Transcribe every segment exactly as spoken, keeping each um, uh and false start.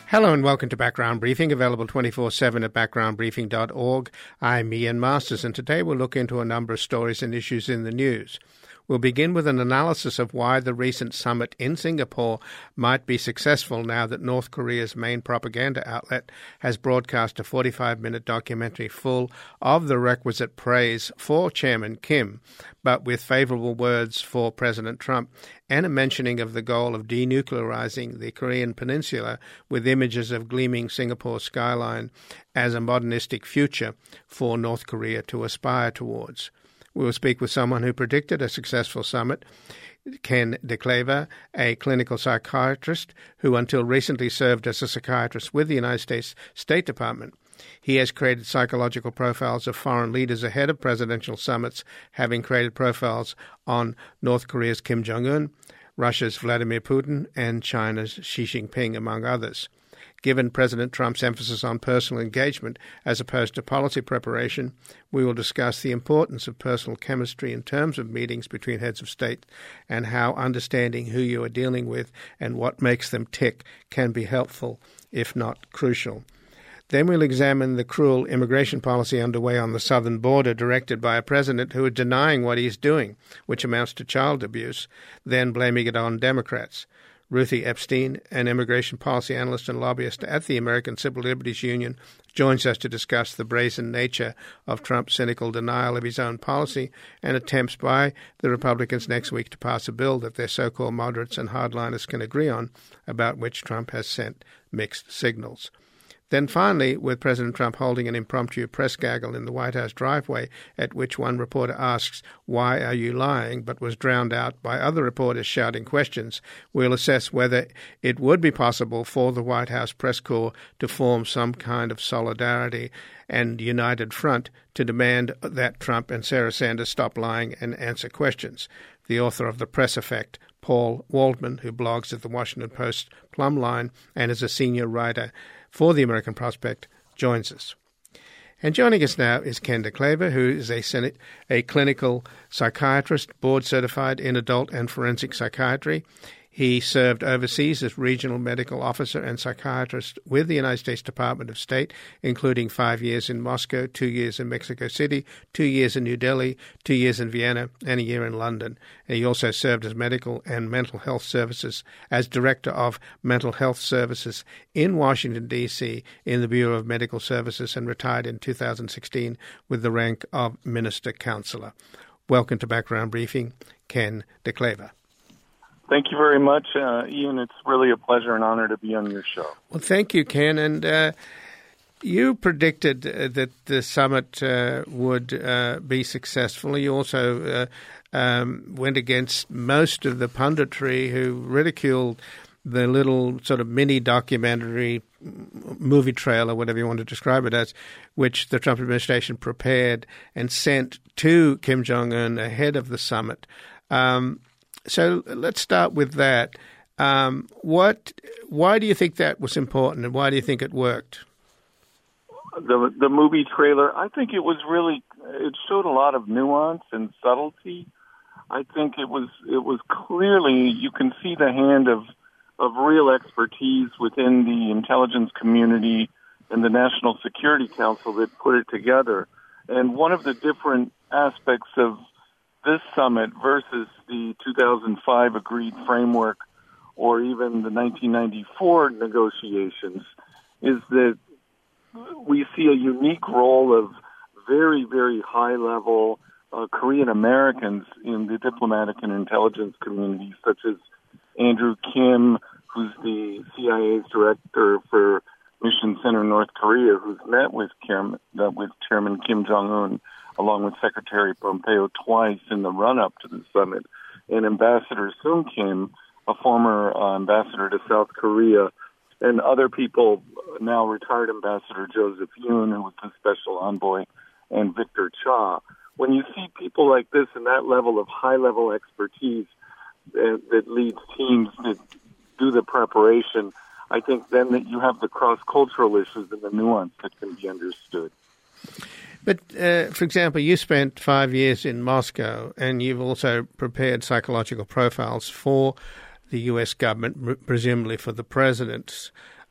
Hello and welcome to Background Briefing, available twenty-four seven at background briefing dot org. I'm Ian Masters, and today we'll look into a number of stories and issues in the news. We'll begin with an analysis of why the recent summit in Singapore might be successful now that North Korea's main propaganda outlet has broadcast a forty-five minute documentary full of the requisite praise for Chairman Kim, but with favorable words for President Trump, and a mentioning of the goal of denuclearizing the Korean peninsula with images of gleaming Singapore skyline as a modernistic future for North Korea to aspire towards. We will speak with someone who predicted a successful summit, Ken DeClaver, a clinical psychiatrist who until recently served as a psychiatrist with the United States State Department. He has created psychological profiles of foreign leaders ahead of presidential summits, having created profiles on North Korea's Kim Jong-un, Russia's Vladimir Putin, and China's Xi Jinping, among others. Given President Trump's emphasis on personal engagement as opposed to policy preparation, we will discuss the importance of personal chemistry in terms of meetings between heads of state and how understanding who you are dealing with and what makes them tick can be helpful, if not crucial. Then we'll examine the cruel immigration policy underway on the southern border directed by a president who is denying what he's doing, which amounts to child abuse, then blaming it on Democrats. Ruthie Epstein, an immigration policy analyst and lobbyist at the American Civil Liberties Union, joins us to discuss the brazen nature of Trump's cynical denial of his own policy and attempts by the Republicans next week to pass a bill that their so-called moderates and hardliners can agree on, about which Trump has sent mixed signals. Then finally, with President Trump holding an impromptu press gaggle in the White House driveway, at which one reporter asks, "Why are you lying?" but was drowned out by other reporters shouting questions, we'll assess whether it would be possible for the White House press corps to form some kind of solidarity and united front to demand that Trump and Sarah Sanders stop lying and answer questions. The author of The Press Effect, Paul Waldman, who blogs at the Washington Post Plumline and is a senior writer for the American Prospect, joins us. And joining us now is Ken DeClaver, who is a, Senate, a clinical psychiatrist, board-certified in adult and forensic psychiatry. He served overseas as regional medical officer and psychiatrist with the United States Department of State, including five years in Moscow, two years in Mexico City, two years in New Delhi, two years in Vienna, and a year in London. And he also served as medical and mental health services, as director of mental health services in Washington, D C in the Bureau of Medical Services, and retired in two thousand sixteen with the rank of Minister Counselor. Welcome to Background Briefing, Ken DeClaver. Thank you very much, uh, Ian. It's really a pleasure and honor to be on your show. Well, thank you, Ken. And uh, you predicted uh, that the summit uh, would uh, be successful. You also uh, um, went against most of the punditry who ridiculed the little sort of mini documentary movie trailer, whatever you want to describe it as, which the Trump administration prepared and sent to Kim Jong-un ahead of the summit. Um So let's start with that. Um, what? Why do you think that was important, and why do you think it worked? The the movie trailer, I think it was really, it showed a lot of nuance and subtlety. I think it was it was clearly, you can see the hand of of real expertise within the intelligence community and the National Security Council that put it together. And one of the different aspects of this summit versus the two thousand five agreed framework or even the nineteen ninety-four negotiations is that we see a unique role of very, very high-level uh, Korean Americans in the diplomatic and intelligence community, such as Andrew Kim, who's the C I A's director for Mission Center North Korea, who's met with, Kim, uh, with Chairman Kim Jong-un, along with Secretary Pompeo twice in the run-up to the summit, and Ambassador Sung Kim, a former uh, ambassador to South Korea, and other people, now retired Ambassador Joseph Yoon, who was the special envoy, and Victor Cha. When you see people like this and that level of high-level expertise that, that leads teams that do the preparation, I think then that you have the cross-cultural issues and the nuance that can be understood. But, uh, for example, you spent five years in Moscow, and you've also prepared psychological profiles for the U S government, presumably for the presidents.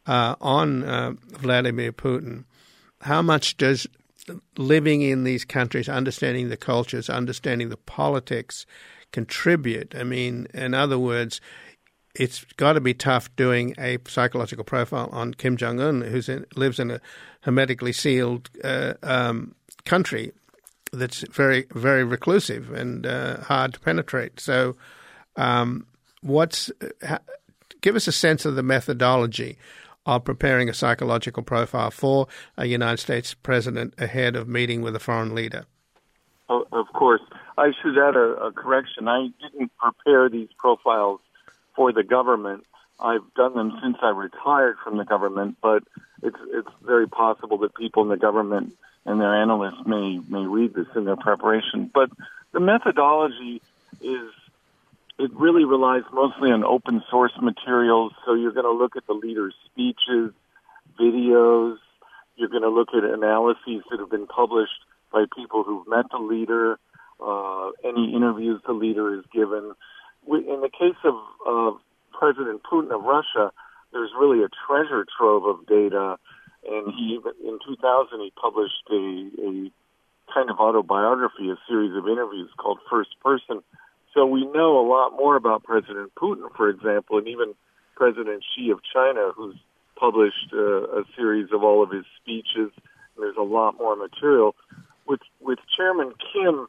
uh, on uh, Vladimir Putin. How much does living in these countries, understanding the cultures, understanding the politics, contribute? I mean, in other words, it's got to be tough doing a psychological profile on Kim Jong-un, who lives in a hermetically sealed uh, um, country that's very, very reclusive and uh, hard to penetrate. So um, what's ha, give us a sense of the methodology of preparing a psychological profile for a United States president ahead of meeting with a foreign leader. Oh, of course. I should add a, a correction. I didn't prepare these profiles for the government. I've done them since I retired from the government, but it's it's very possible that people in the government and their analysts may may read this in their preparation. But the methodology is, it really relies mostly on open source materials. So you're going to look at the leader's speeches, videos. You're going to look at analyses that have been published by people who've met the leader, uh, any interviews the leader has given. In the case of uh, President Putin of Russia, there's really a treasure trove of data. And he, in two thousand, he published a, a kind of autobiography, a series of interviews called First Person. So we know a lot more about President Putin, for example, and even President Xi of China, who's published uh, a series of all of his speeches. There's a lot more material. With with Chairman Kim,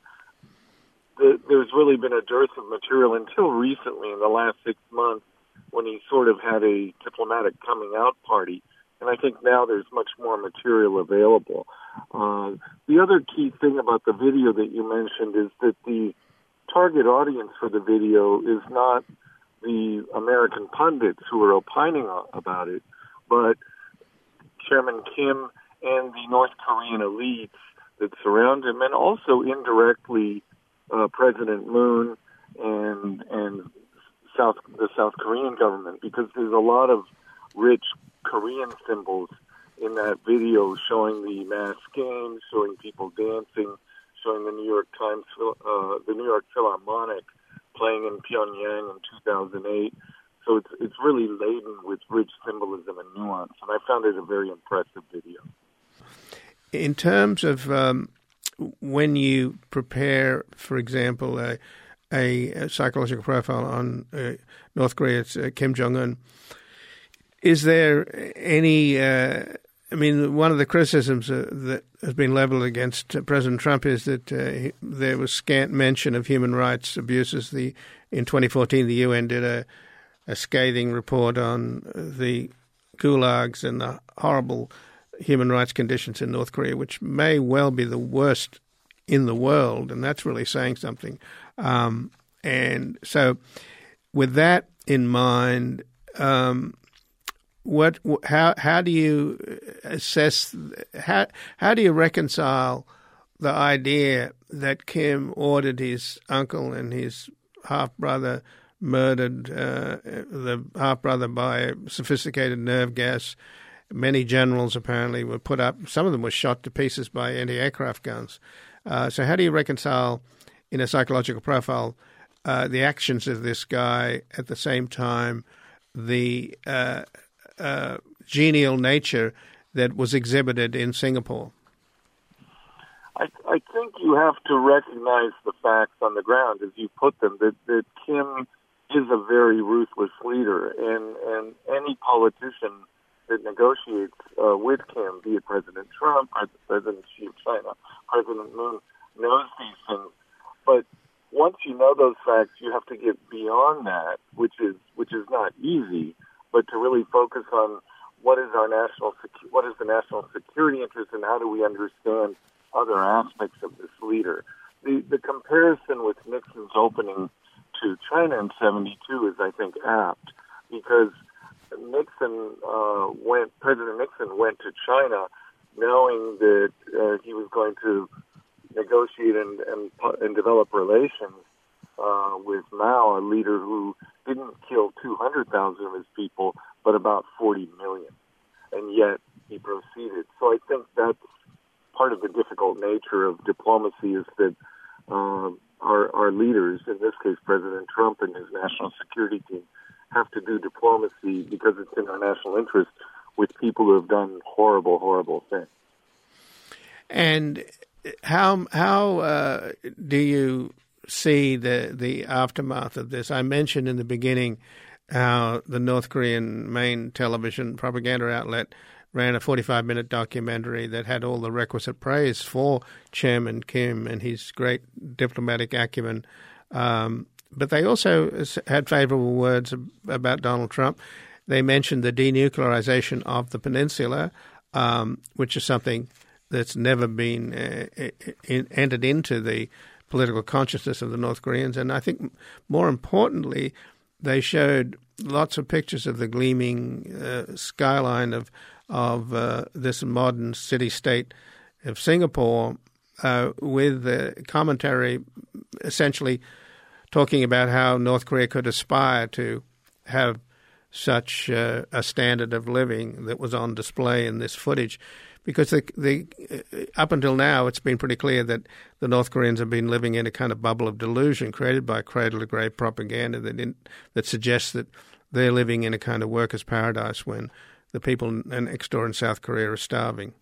the, there's really been a dearth of material until recently, in the last six months, when he sort of had a diplomatic coming out party. And I think now there's much more material available. Uh, the other key thing about the video that you mentioned is that the target audience for the video is not the American pundits who are opining about it, but Chairman Kim and the North Korean elites that surround him, and also indirectly uh, President Moon and and South the South Korean government, because there's a lot of rich Korean symbols in that video, showing the mass games, showing people dancing, showing the New York Times, uh, the New York Philharmonic playing in Pyongyang in two thousand eight. So it's it's really laden with rich symbolism and nuance, and I found it a very impressive video. In terms of um, when you prepare, for example, a, a psychological profile on uh, North Korea's uh, Kim Jong-un, is there any, uh, I mean, one of the criticisms uh, that has been leveled against uh, President Trump is that uh, he, there was scant mention of human rights abuses. The In twenty fourteen, the U N did a, a scathing report on the gulags and the horrible human rights conditions in North Korea, which may well be the worst in the world, and that's really saying something. Um, and so with that in mind, um, what, how, how do you assess, how, how do you reconcile the idea that Kim ordered his uncle and his half-brother murdered, uh, the half-brother by sophisticated nerve gas? Many generals apparently were put up. Some of them were shot to pieces by anti-aircraft guns. Uh, so how do you reconcile, in a psychological profile, uh, the actions of this guy, at the same time the uh, uh, genial nature that was exhibited in Singapore? I, I think you have to recognize the facts on the ground as you put them, that, that Kim is a very ruthless leader, and, and any politician that negotiates uh, with Kim, be it President Trump, President Xi of China, President Moon, knows these things. But once you know those facts, you have to get beyond that, which is which is not easy, but to really focus on what is our national secu- what is the national security interest, and how do we understand other aspects of this leader. The the comparison with Nixon's opening to China in seventy-two is, I think, apt, because Nixon uh, went. President Nixon went to China knowing that uh, he was going to negotiate and and, and develop relations uh, with Mao, a leader who didn't kill two hundred thousand of his people, but about forty million, and yet he proceeded. So I think that's part of the difficult nature of diplomacy, is that uh, our our leaders, in this case President Trump and his national security team, have to do diplomacy because it's in our national interest with people who have done horrible, horrible things. And how how uh, do you see the the aftermath of this? I mentioned in the beginning how the North Korean main television propaganda outlet ran a forty-five minute documentary that had all the requisite praise for Chairman Kim and his great diplomatic acumen. Um, but they also had favorable words about Donald Trump. They mentioned the denuclearization of the peninsula, um, which is something that's never been uh, in, entered into the political consciousness of the North Koreans. And I think more importantly, they showed lots of pictures of the gleaming uh, skyline of of uh, this modern city-state of Singapore, uh, with the commentary essentially talking about how North Korea could aspire to have such uh, a standard of living that was on display in this footage. Because the, the up until now, it's been pretty clear that the North Koreans have been living in a kind of bubble of delusion created by cradle-to-grave propaganda that in, that suggests that they're living in a kind of workers' paradise when the people next door in South Korea are starving.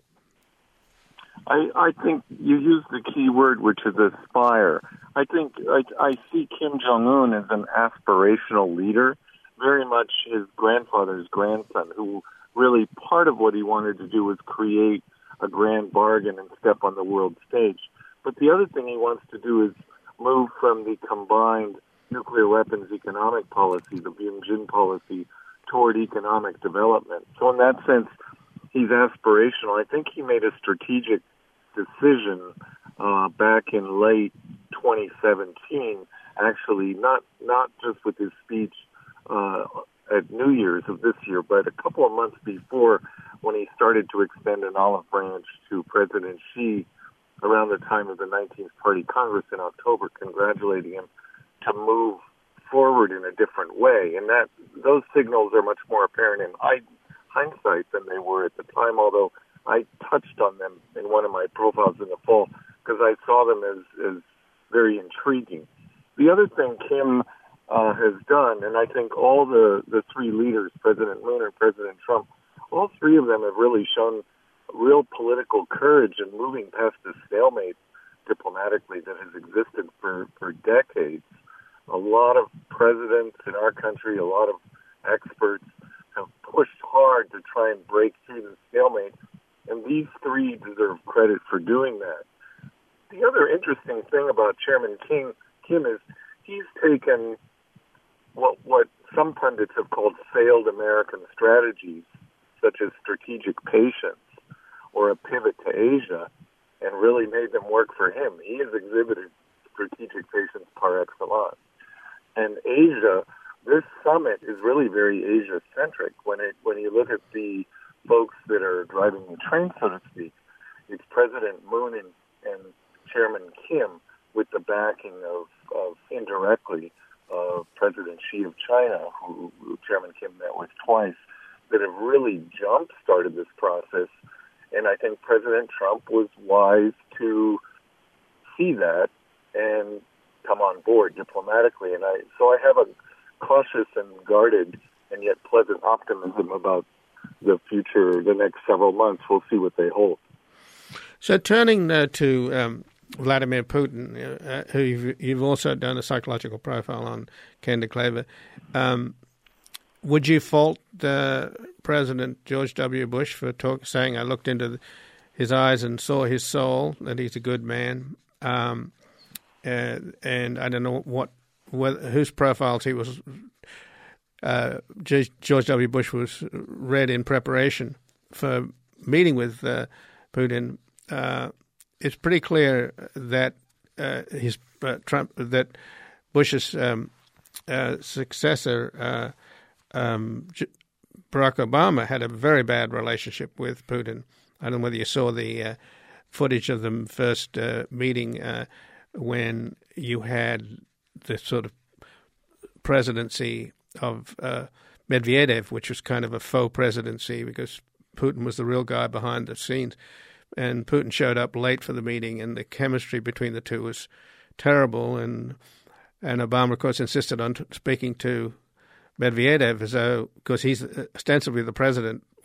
I, I think you used the key word, which is aspire. I think I, I see Kim Jong-un as an aspirational leader, very much his grandfather's grandson, who really part of what he wanted to do was create a grand bargain and step on the world stage. But the other thing he wants to do is move from the combined nuclear weapons economic policy, the Byung-jin policy, toward economic development. So in that sense, he's aspirational. I think he made a strategic decision uh, back in late twenty seventeen, actually, not not just with his speech uh, at New Year's of this year, but a couple of months before, when he started to extend an olive branch to President Xi around the time of the nineteenth Party Congress in October, congratulating him to move forward in a different way. And that those signals are much more apparent in hindsight than they were at the time, although I touched on them in one of my profiles in the fall because I saw them as, as very intriguing. The other thing Kim uh, has done, and I think all the, the three leaders, President Moon and President Trump, all three of them have really shown real political courage in moving past the stalemate diplomatically that has existed for, for decades. A lot of presidents in our country, a lot of experts have pushed hard to try and break through the stalemate, and these three deserve credit for doing that. The other interesting thing about Chairman King, Kim is he's taken what, what some pundits have called failed American strategies, such as strategic patience or a pivot to Asia, and really made them work for him. He has exhibited strategic patience par excellence. And Asia, this summit is really very Asia-centric. When it when you look at the folks that are driving the train, so to speak, it's President Moon and, and Chairman Kim with the backing of, of indirectly of President Xi of China, who, who Chairman Kim met with twice, that have really jump-started this process. And I think President Trump was wise to see that and come on board diplomatically. And I so I have a cautious and guarded and yet pleasant optimism about the future, the next several months. We'll see what they hold. So turning uh, to um, Vladimir Putin, uh, who you've, you've also done a psychological profile on, Ken DeClaver, um, would you fault uh, President George W. Bush for talk, saying, I looked into the, his eyes and saw his soul, that he's a good man? Um, uh, and I don't know what, what whose profiles he was, uh, George W. Bush was read in preparation for meeting with uh, Putin. Uh, it's pretty clear that uh, his uh, Trump that Bush's um, uh, successor, uh, um, Barack Obama, had a very bad relationship with Putin. I don't know whether you saw the uh, footage of them first uh, meeting uh, when you had the sort of presidency of uh, Medvedev, which was kind of a faux presidency because Putin was the real guy behind the scenes. And Putin showed up late for the meeting, and the chemistry between the two was terrible. And and Obama, of course, insisted on t- speaking to Medvedev as though, because he's ostensibly the president,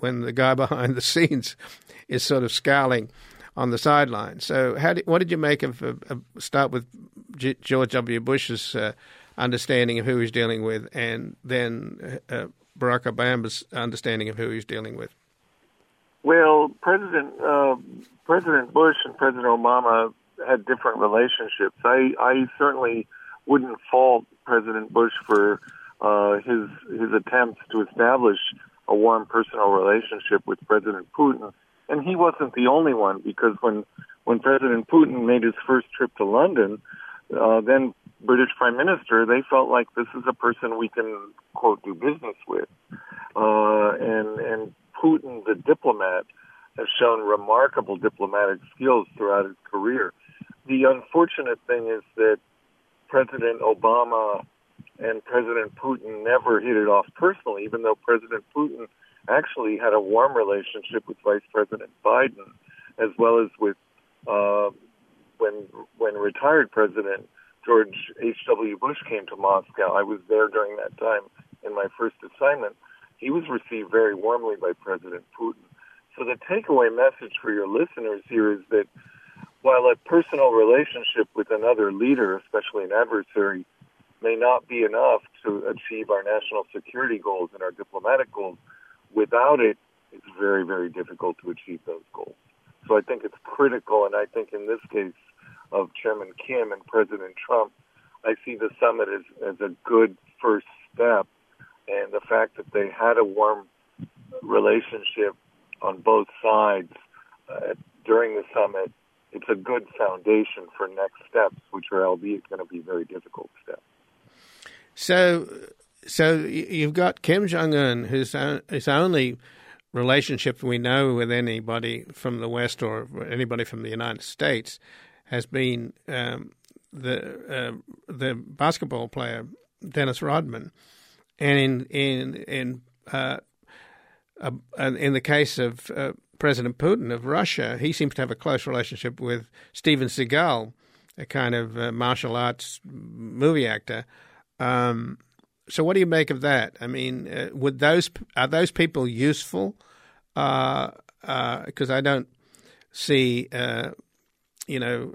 when the guy behind the scenes is sort of scowling on the sideline. So how did, what did you make of, of, of start with G- George W. Bush's uh, understanding of who he's dealing with, and then uh, Barack Obama's understanding of who he's dealing with? Well, President uh, President Bush and President Obama had different relationships. I, I certainly wouldn't fault President Bush for uh, his his attempts to establish a warm personal relationship with President Putin. And he wasn't the only one, because when when President Putin made his first trip to London, uh, then British Prime Minister, they felt like this is a person we can, quote, do business with. Uh, and, and Putin, the diplomat, has shown remarkable diplomatic skills throughout his career. The unfortunate thing is that President Obama and President Putin never hit it off personally, even though President Putin actually had a warm relationship with Vice President Biden, as well as with uh, when when retired President George H W. Bush came to Moscow. I was there during that time in my first assignment. He was received very warmly by President Putin. So the takeaway message for your listeners here is that while a personal relationship with another leader, especially an adversary, may not be enough to achieve our national security goals and our diplomatic goals, without it, it's very, very difficult to achieve those goals. So I think it's critical, and I think in this case of Chairman Kim and President Trump, I see the summit as, as a good first step, and the fact that they had a warm relationship on both sides uh, during the summit, it's a good foundation for next steps, which are albeit going to be very difficult steps. So, so you've got Kim Jong-un, whose his only relationship we know with anybody from the West or anybody from the United States has been um, the uh, the basketball player Dennis Rodman, and in in in uh, uh, in the case of uh, President Putin of Russia, he seems to have a close relationship with Steven Seagal, a kind of uh, martial arts movie actor. Um, so, what do you make of that? I mean, uh, would those are those people useful? Because uh, uh, I don't see, uh, you know,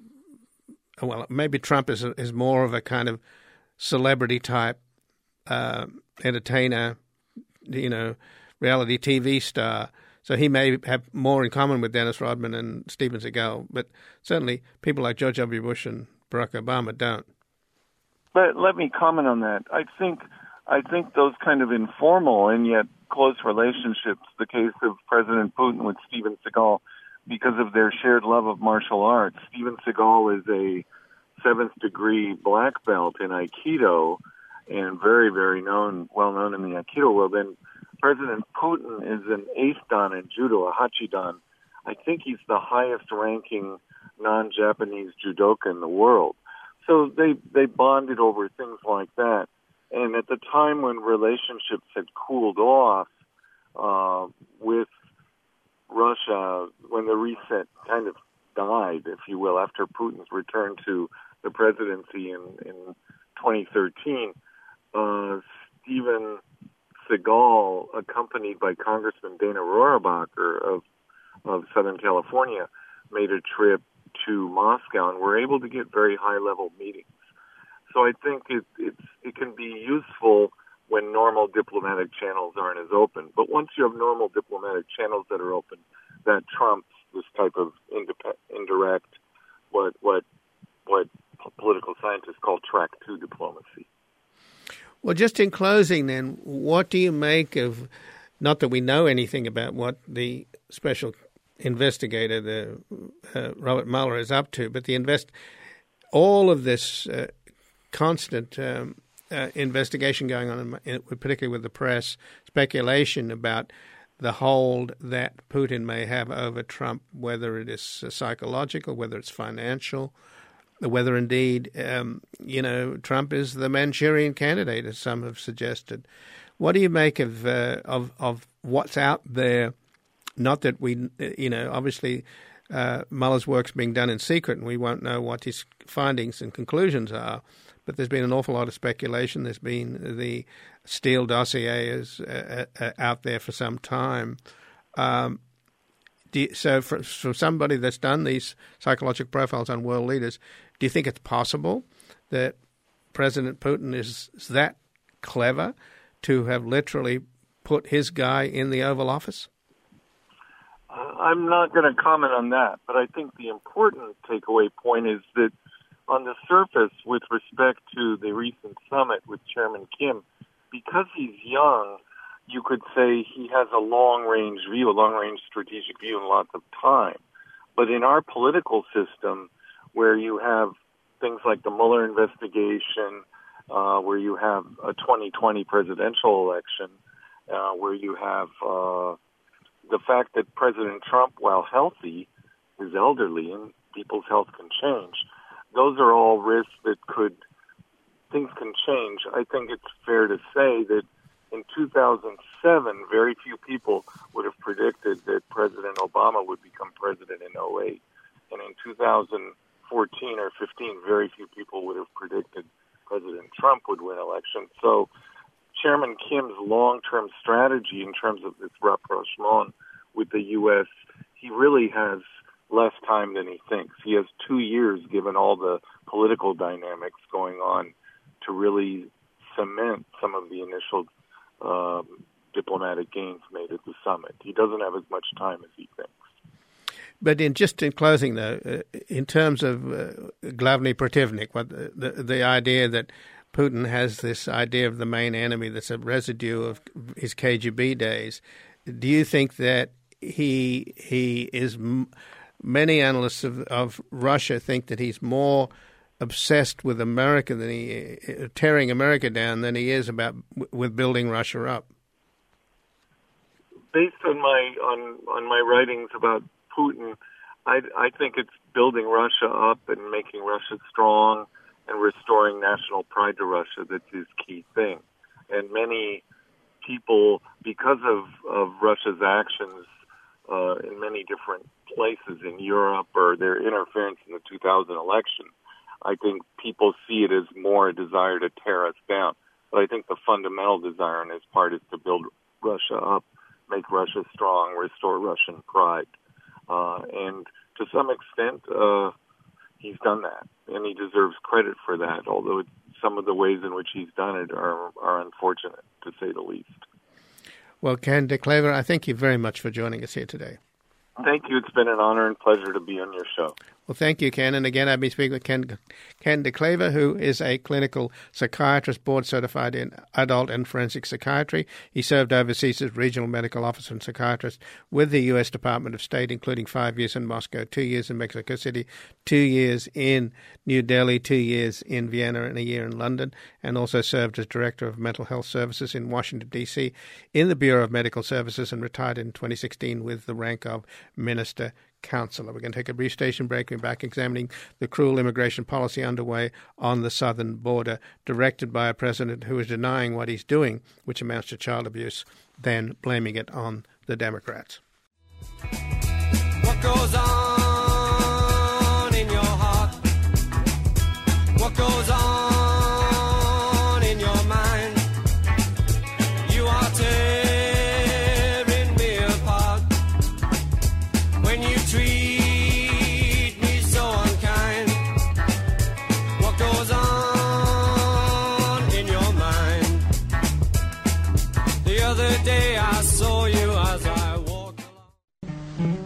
uh, well, maybe Trump is is more of a kind of celebrity type uh, entertainer, you know, reality T V star. So he may have more in common with Dennis Rodman and Steven Seagal, but certainly people like George W. Bush and Barack Obama don't. But let me comment on that. I think I think those kind of informal and yet close relationships, the case of President Putin with Steven Seagal, because of their shared love of martial arts. Steven Seagal is a seventh degree black belt in Aikido and very, very known, well known in the Aikido world. And President Putin is an eighth dan in judo, a hachidan. I think he's the highest ranking non-Japanese judoka in the world. So they, they bonded over things like that. And at the time when relationships had cooled off uh, with Russia, when the reset kind of died, if you will, after Putin's return to the presidency in, in twenty thirteen, uh, Steven Seagal, accompanied by Congressman Dana Rohrabacher of, of Southern California, made a trip to Moscow and were able to get very high-level meetings. So I think it, it's, it can be useful when normal diplomatic channels aren't as open. But once you have normal diplomatic channels that are open, that trumps this type of indep- indirect, what what what political scientists call track two diplomacy. Well, just in closing then, what do you make of, not that we know anything about what the special investigator, the uh, Robert Mueller, is up to, but the invest all of this uh, constant um, uh, investigation going on, in, particularly with the press, speculation about the hold that Putin may have over Trump, whether it is uh, psychological, whether it's financial, whether indeed, um, you know, Trump is the Manchurian candidate, as some have suggested. What do you make of uh, of of what's out there? Not that we, you know, obviously uh, Mueller's work's being done in secret and we won't know what his findings and conclusions are, but there's been an awful lot of speculation. There's been the Steele dossier is uh, uh, out there for some time. Um, do you, so for, for somebody that's done these psychological profiles on world leaders, do you think it's possible that President Putin is that clever to have literally put his guy in the Oval Office? Uh, I'm not going to comment on that, but I think the important takeaway point is that on the surface, with respect to the recent summit with Chairman Kim, because he's young, you could say he has a long-range view, a long-range strategic view and lots of time. But in our political system, where you have things like the Mueller investigation, uh, where you have a twenty twenty presidential election, uh, where you have uh, the fact that President Trump, while healthy, is elderly and people's health can change. Those are all risks that could, things can change. I think it's fair to say that in two thousand seven, very few people would have predicted that President Obama would become president in oh eight. And in two thousand fourteen or fifteen, very few people would have predicted President Trump would win election. So Chairman Kim's long-term strategy in terms of this rapprochement with the U S, he really has less time than he thinks. He has two years, given all the political dynamics going on, to really cement some of the initial um, diplomatic gains made at the summit. He doesn't have as much time as he thinks. But in just in closing, though, uh, in terms of uh, Glavny Protivnik, what the, the the idea that Putin has this idea of the main enemy that's a residue of his K G B days, do you think that he he is? Many analysts of, of Russia think that he's more obsessed with America than he uh, tearing America down than he is about with building Russia up. Based on my on on my writings about Putin, I, I think it's building Russia up and making Russia strong and restoring national pride to Russia that's his key thing. And many people, because of, of Russia's actions uh, in many different places in Europe or their interference in the two thousand election, I think people see it as more a desire to tear us down. But I think the fundamental desire on his part is to build Russia up, make Russia strong, restore Russian pride. Uh, and to some extent, uh, he's done that, and he deserves credit for that, although it, some of the ways in which he's done it are, are unfortunate, to say the least. Well, Ken de Klaver, I thank you very much for joining us here today. Thank you. It's been an honor and pleasure to be on your show. Well, thank you, Ken. And again, I've been speaking with Ken, Ken de Klaver, who is a clinical psychiatrist, board-certified in adult and forensic psychiatry. He served overseas as regional medical officer and psychiatrist with the U S Department of State, including five years in Moscow, two years in Mexico City, two years in New Delhi, two years in Vienna, and a year in London, and also served as director of mental health services in Washington, D C, in the Bureau of Medical Services, and retired in twenty sixteen with the rank of Minister Counselor. We're going to take a brief station break. We're back examining the cruel immigration policy underway on the southern border, directed by a president who is denying what he's doing, which amounts to child abuse, then blaming it on the Democrats. What goes on in your heart? What goes on in your mind? You are tearing me apart when you treat me so unkind. What goes on in your mind? The other day I saw you as I walked along.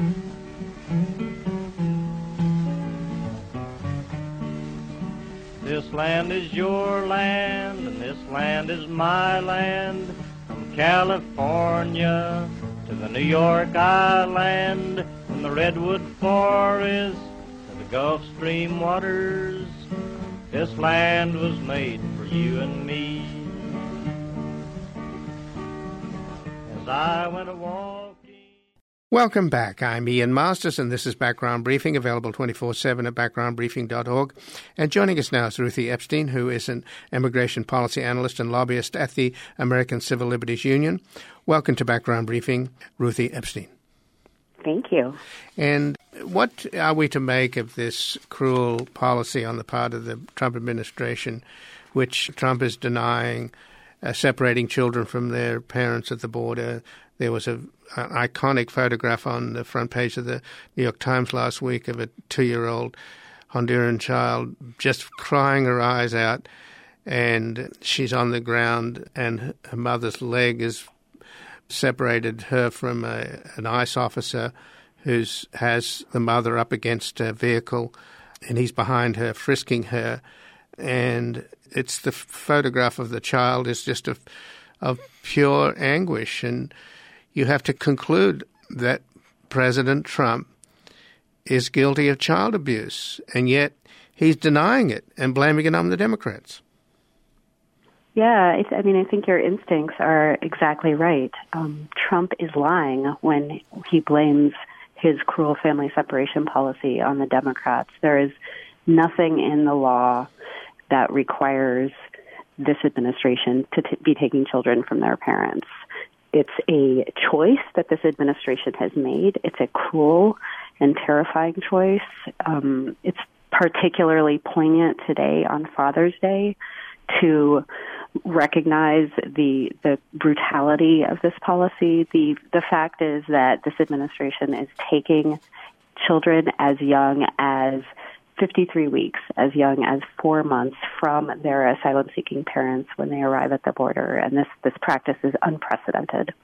This land is your land, and this land is my land. From California to the New York Island, from the Redwood Forest to the Gulf Stream waters, this land was made for you and me. As I went a walking. Welcome back. I'm Ian Masters, and this is Background Briefing, available twenty-four seven at background briefing dot org. And joining us now is Ruthie Epstein, who is an immigration policy analyst and lobbyist at the American Civil Liberties Union. Welcome to Background Briefing, Ruthie Epstein. Thank you. And what are we to make of this cruel policy on the part of the Trump administration, which Trump is denying uh, separating children from their parents at the border. There was a, an iconic photograph on the front page of the New York Times last week of a two-year-old Honduran child just crying her eyes out, and she's on the ground, and her mother's leg has separated her from a, an ICE officer who has the mother up against a vehicle, and he's behind her, frisking her. And it's the photograph of the child is just of, of pure anguish. And you have to conclude that President Trump is guilty of child abuse, and yet he's denying it and blaming it on the Democrats. Yeah, I, th- I mean, I think your instincts are exactly right. Um, Trump is lying when he blames his cruel family separation policy on the Democrats. There is nothing in the law that requires this administration to t- be taking children from their parents. It's a choice that this administration has made. It's a cruel and terrifying choice. Um, it's particularly poignant today on Father's Day to recognize the the brutality of this policy. The the fact is that this administration is taking children as young as fifty-three weeks, as young as four months from their asylum-seeking parents when they arrive at the border, and this, this practice is unprecedented.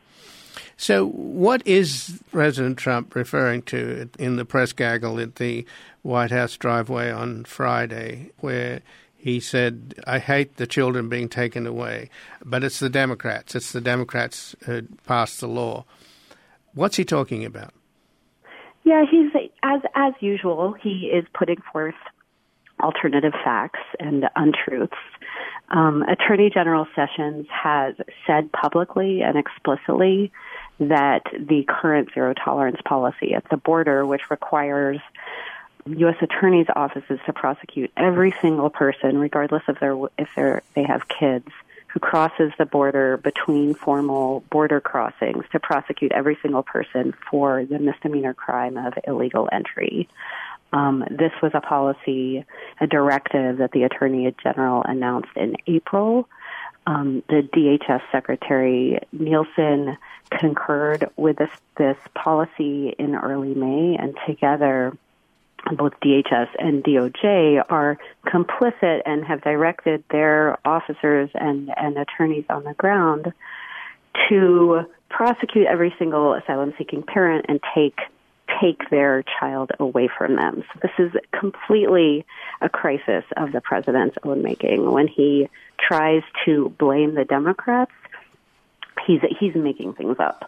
So what is President Trump referring to in the press gaggle at the White House driveway on Friday, where he said, I hate the children being taken away, but it's the Democrats. It's the Democrats who passed the law. What's he talking about? Yeah, he's as as usual, he is putting forth alternative facts and untruths. Um, Attorney General Sessions has said publicly and explicitly that the current zero-tolerance policy at the border, which requires U S attorneys' offices to prosecute every single person, regardless of their if they're, they have kids, who crosses the border between formal border crossings, to prosecute every single person for the misdemeanor crime of illegal entry. Um, this was a policy, a directive that the Attorney General announced in April. Um, the D H S Secretary Nielsen concurred with this, this policy in early May, and together both D H S and D O J are complicit and have directed their officers and, and attorneys on the ground to prosecute every single asylum-seeking parent and take take their child away from them. So this is completely a crisis of the president's own making. When he tries to blame the Democrats, he's he's making things up.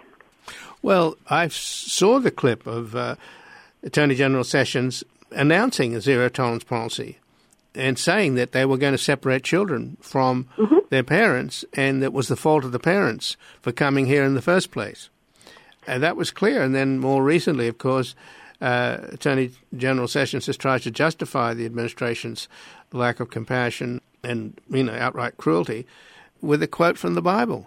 Well, I saw the clip of uh, Attorney General Sessions announcing a zero-tolerance policy and saying that they were going to separate children from mm-hmm. their parents, and that was the fault of the parents for coming here in the first place. And that was clear. And then more recently, of course, uh, Attorney General Sessions has tried to justify the administration's lack of compassion and, you know, outright cruelty with a quote from the Bible,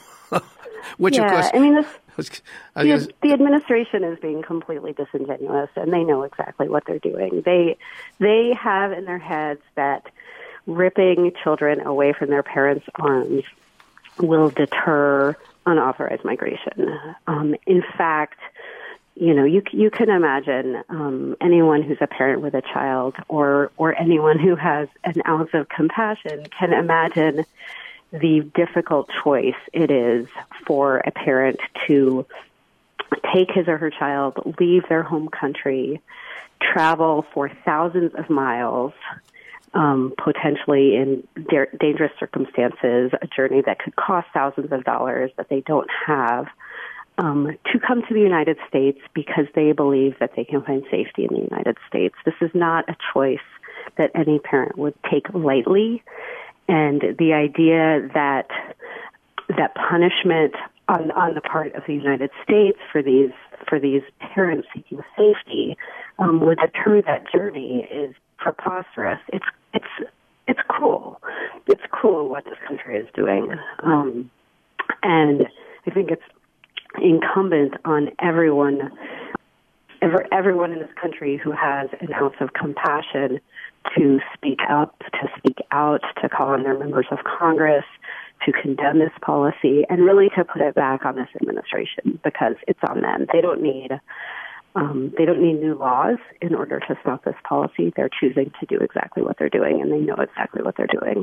which, yeah, of course... I mean, this, was, the, guess, the administration is being completely disingenuous, and they know exactly what they're doing. They they have in their heads that ripping children away from their parents' arms will deter unauthorized migration. Um, in fact, you know, you you can imagine um, anyone who's a parent with a child, or or anyone who has an ounce of compassion can imagine the difficult choice it is for a parent to take his or her child, leave their home country, travel for thousands of miles, um, potentially in da- dangerous circumstances, a journey that could cost thousands of dollars that they don't have, um, to come to the United States because they believe that they can find safety in the United States. This is not a choice that any parent would take lightly. And the idea that that punishment on on the part of the United States for these for these parents seeking safety um, would deter that journey is preposterous. It's it's it's cruel. It's cruel what this country is doing, um, and I think it's incumbent on everyone for everyone in this country who has an ounce of compassion to speak up, to speak out, to call on their members of Congress, to condemn this policy, and really to put it back on this administration, because it's on them. They don't need um, they don't need new laws in order to stop this policy. They're choosing to do exactly what they're doing, and they know exactly what they're doing.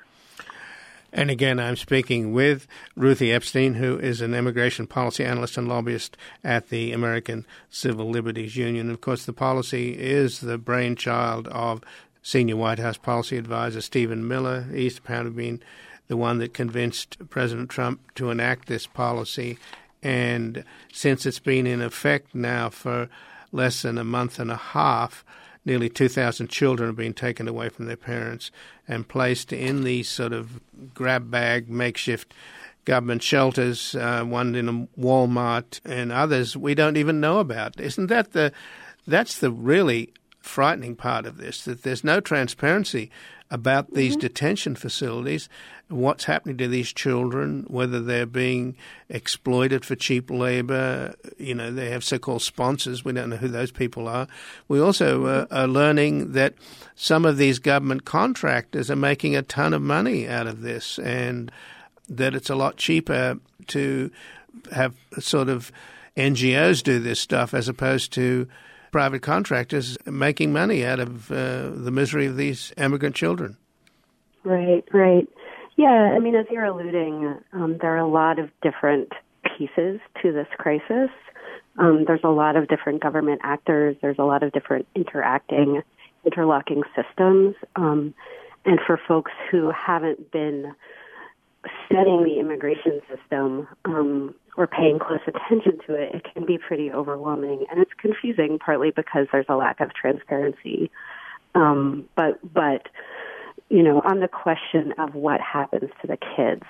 And again, I'm speaking with Ruthie Epstein, who is an immigration policy analyst and lobbyist at the American Civil Liberties Union. Of course, the policy is the brainchild of senior White House policy advisor Stephen Miller. He's apparently been the one that convinced President Trump to enact this policy. And since it's been in effect now for less than a month and a half, nearly two thousand children have been taken away from their parents and placed in these sort of grab bag makeshift government shelters, uh, one in a Walmart and others we don't even know about. Isn't that the, that's the really frightening part of this, that there's no transparency about these mm-hmm. detention facilities, what's happening to these children, whether they're being exploited for cheap labor. You know, they have so-called sponsors. We don't know who those people are. We also uh, are learning that some of these government contractors are making a ton of money out of this, and that it's a lot cheaper to have sort of N G Os do this stuff as opposed to private contractors making money out of uh, the misery of these immigrant children. Right, right. Yeah, I mean, as you're alluding, um, there are a lot of different pieces to this crisis. Um, there's a lot of different government actors. There's a lot of different interacting, interlocking systems. Um, and for folks who haven't been studying the immigration system um, or paying close attention to it, it can be pretty overwhelming. And it's confusing, partly because there's a lack of transparency. Um, but, but, you know, on the question of what happens to the kids.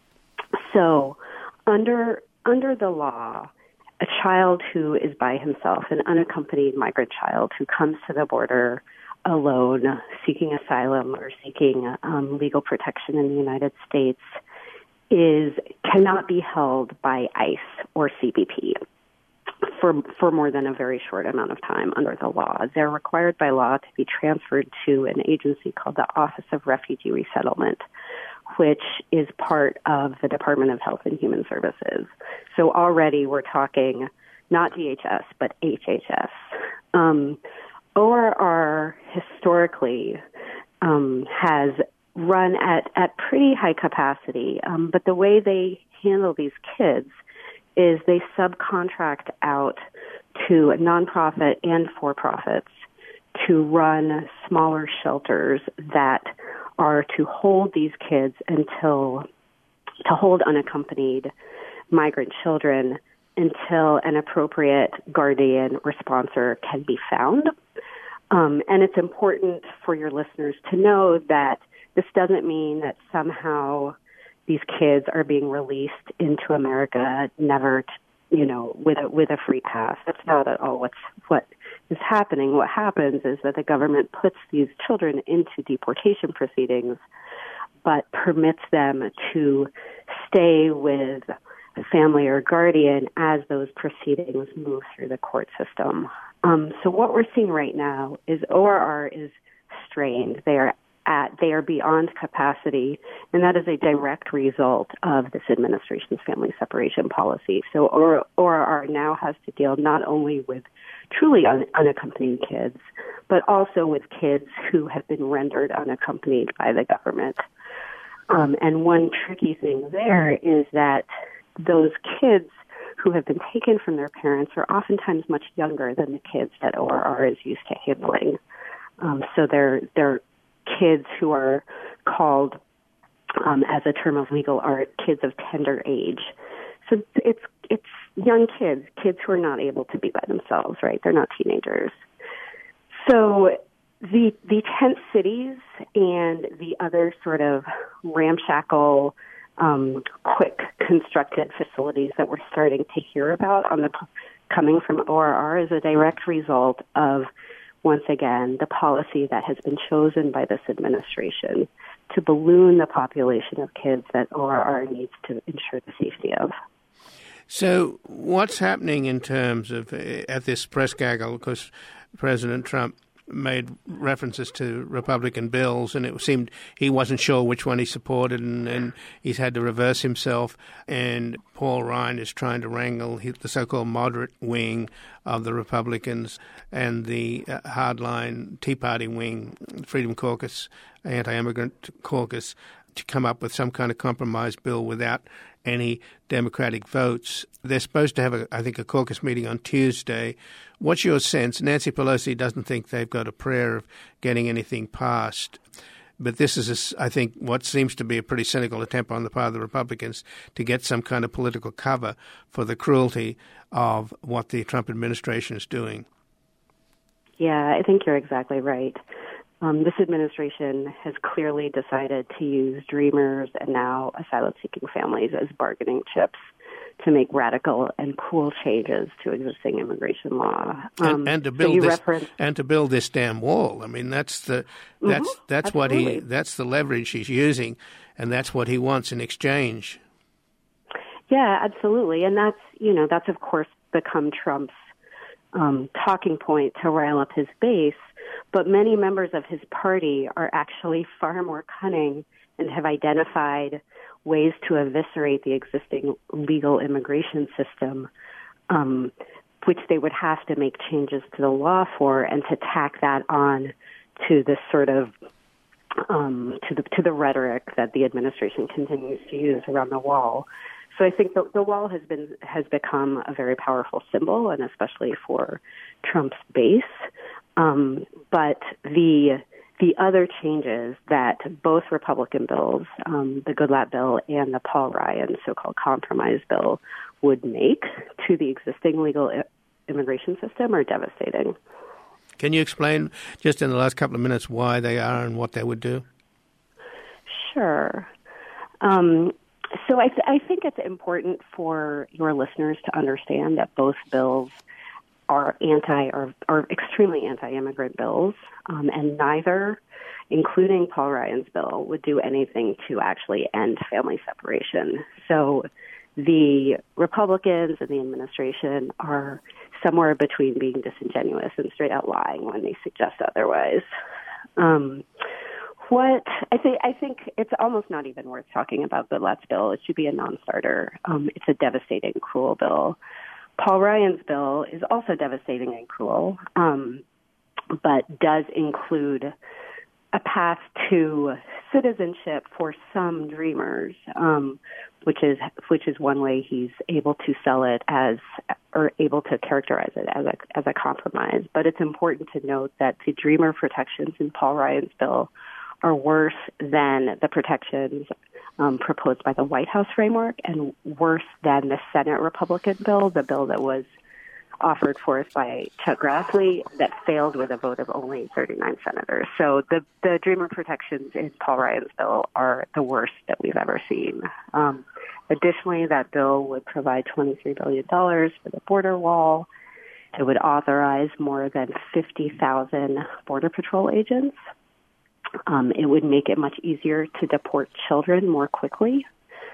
So under under the law, a child who is by himself, an unaccompanied migrant child who comes to the border alone, seeking asylum or seeking um, legal protection in the United States, is cannot be held by ICE or C B P for for more than a very short amount of time under the law. They're required by law to be transferred to an agency called the Office of Refugee Resettlement, which is part of the Department of Health and Human Services. So already we're talking not D H S, but H H S. Um, O R R historically um, has run at, at pretty high capacity, um, but the way they handle these kids is they subcontract out to nonprofit and for-profits to run smaller shelters that are to hold these kids until, to hold unaccompanied migrant children until an appropriate guardian or sponsor can be found. Um, and it's important for your listeners to know that this doesn't mean that somehow these kids are being released into America, never, you know, with a, with a free pass. That's not at all what's, what is happening. What happens is that the government puts these children into deportation proceedings, but permits them to stay with a family or guardian as those proceedings move through the court system. Um, so what we're seeing right now is O R R is strained. They are at, they are beyond capacity, and that is a direct result of this administration's family separation policy. So O R R now has to deal not only with truly un- unaccompanied kids, but also with kids who have been rendered unaccompanied by the government. Um, and one tricky thing there is that those kids who have been taken from their parents are oftentimes much younger than the kids that O R R is used to handling. Um, so they're, they're kids who are called, um, as a term of legal art, kids of tender age. So it's it's young kids, kids who are not able to be by themselves, right? They're not teenagers. So the the tent cities and the other sort of ramshackle, um, quick constructed facilities that we're starting to hear about on the coming from O R R is a direct result of, once again, the policy that has been chosen by this administration to balloon the population of kids that O R R needs to ensure the safety of. So what's happening in terms of, uh, at this press gaggle, because President Trump made references to Republican bills, and it seemed he wasn't sure which one he supported, and, and he's had to reverse himself. And Paul Ryan is trying to wrangle the so-called moderate wing of the Republicans and the uh, hardline Tea Party wing, Freedom Caucus, Anti-Immigrant Caucus, to come up with some kind of compromise bill without any Democratic votes. They're supposed to have, a, I think, a caucus meeting on Tuesday. What's your sense? Nancy Pelosi doesn't think they've got a prayer of getting anything passed. But this is, a, I think, what seems to be a pretty cynical attempt on the part of the Republicans to get some kind of political cover for the cruelty of what the Trump administration is doing. Yeah, I think you're exactly right. Um, this administration has clearly decided to use Dreamers and now asylum-seeking families as bargaining chips to make radical and cruel changes to existing immigration law, um, and, and to build so this referenced, and to build this damn wall. I mean, that's the that's mm-hmm, that's absolutely. what he that's the leverage he's using, and that's what he wants in exchange. Yeah, absolutely, and that's you know that's of course become Trump's um, talking point to rile up his base. But many members of his party are actually far more cunning and have identified ways to eviscerate the existing legal immigration system, um, which they would have to make changes to the law for, and to tack that on to this sort of um, to the to the rhetoric that the administration continues to use around the wall. So I think the, the wall has been has become a very powerful symbol, and especially for Trump's base. Um, but the the other changes that both Republican bills, um, the Goodlatte bill and the Paul Ryan so-called compromise bill, would make to the existing legal I- immigration system are devastating. Can you explain just in the last couple of minutes why they are and what they would do? Sure. Um, so I, th- I think it's important for your listeners to understand that both bills are anti or are extremely anti-immigrant bills, um, and neither, including Paul Ryan's bill, would do anything to actually end family separation. So the Republicans and the administration are somewhere between being disingenuous and straight out lying when they suggest otherwise. Um, what I think, I think it's almost not even worth talking about Goodlatte's bill. It should be a non-starter. Um, it's a devastating, cruel bill. Paul Ryan's bill is also devastating and cruel, um, but does include a path to citizenship for some dreamers, um, which is which is one way he's able to sell it as, or able to characterize it as a as a compromise. But it's important to note that the dreamer protections in Paul Ryan's bill are worse than the protections um, proposed by the White House framework, and worse than the Senate Republican bill, the bill that was offered forth by Chuck Grassley that failed with a vote of only thirty-nine senators. So the, the Dreamer protections in Paul Ryan's bill are the worst that we've ever seen. Um, additionally, that bill would provide twenty-three billion dollars for the border wall. It would authorize more than fifty thousand Border Patrol agents. Um, it would make it much easier to deport children more quickly.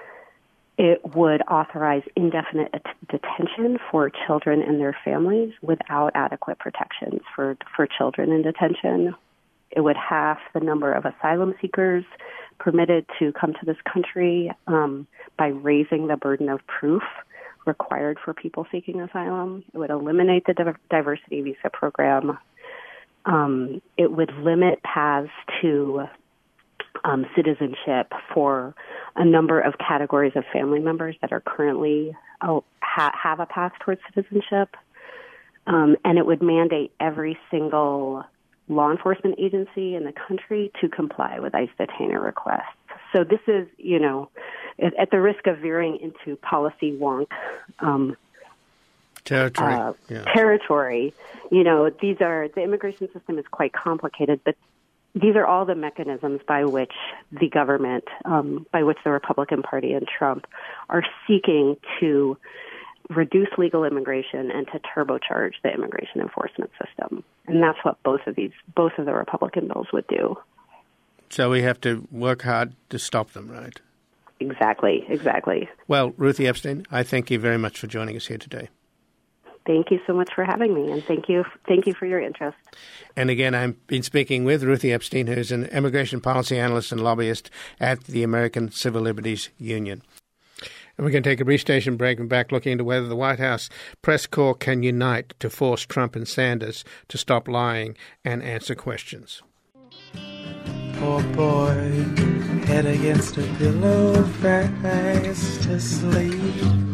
It would authorize indefinite detention for children and their families without adequate protections for, for children in detention. It would halve the number of asylum seekers permitted to come to this country um, by raising the burden of proof required for people seeking asylum. It would eliminate the diversity visa program. Um, it would limit paths to um, citizenship for a number of categories of family members that are currently oh, ha- have a path towards citizenship. Um, and it would mandate every single law enforcement agency in the country to comply with ICE detainer requests. So this is, you know, at, at the risk of veering into policy wonk um, territory, uh, yeah. territory, you know, these are, the immigration system is quite complicated, but these are all the mechanisms by which the government, um, by which the Republican Party and Trump are seeking to reduce legal immigration and to turbocharge the immigration enforcement system. And that's what both of these, both of the Republican bills would do. So we have to work hard to stop them, right? Exactly, exactly. Well, Ruthie Epstein, I thank you very much for joining us here today. Thank you so much for having me, and thank you, thank you for your interest. And again, I've been speaking with Ruthie Epstein, who's an immigration policy analyst and lobbyist at the American Civil Liberties Union. And we're going to take a brief station break and back looking into whether the White House press corps can unite to force Trump and Sanders to stop lying and answer questions. Poor boy, head against a pillow, fast asleep.